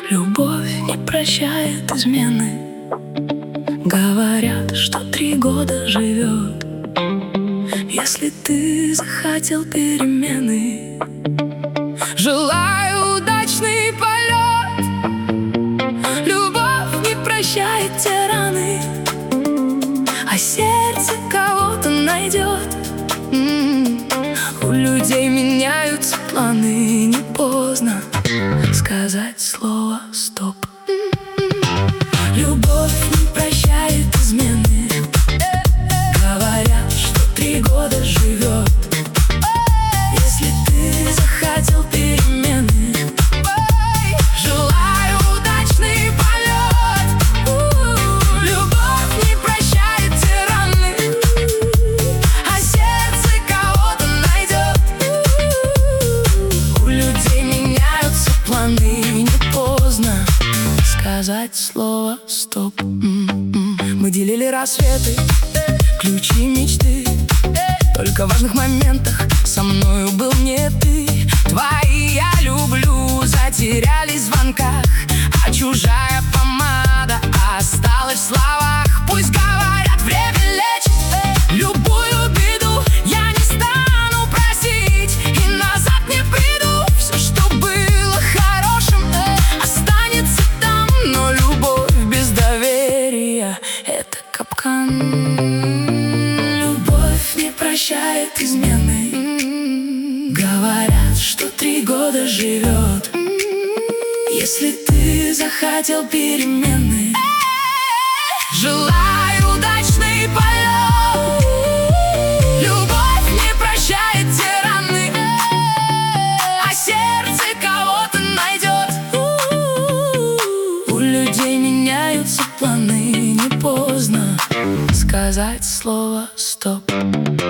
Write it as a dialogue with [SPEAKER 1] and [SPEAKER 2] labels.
[SPEAKER 1] Любовь не прощает измены. Говорят, что 3 года живет. Если ты захотел перемены, желаю удачный полет. Любовь не прощает те раны, а сердце кого-то найдет. У людей меняются планы, не поздно сказать слово «стоп». Любовь не прощает измены. Говорят, что 3 года живет. Если ты захотел перемены, желаю удачный полет. Любовь не прощает те раны, а сердце кого-то найдет. У людей меняются планы, не поздно сказать слово «стоп». Мы делили рассветы, ключи мечты. Только в важных моментах со мною был не ты. Твои «я люблю» затерялись в звонках, а чужая помада осталась в словах. Пусть говорят, время лечит любую беду. Я не стану просить и назад не приду. Все, что было хорошим, останется там. Но любовь без доверия — это капкан. Любовь не прощает измены. Говорят, что 3 года живет. Если ты захотел перемены, желаю удачный полет. Любовь не прощает те раны, а сердце кого-то найдет. У людей меняются планы, не поздно сказать слово «стоп».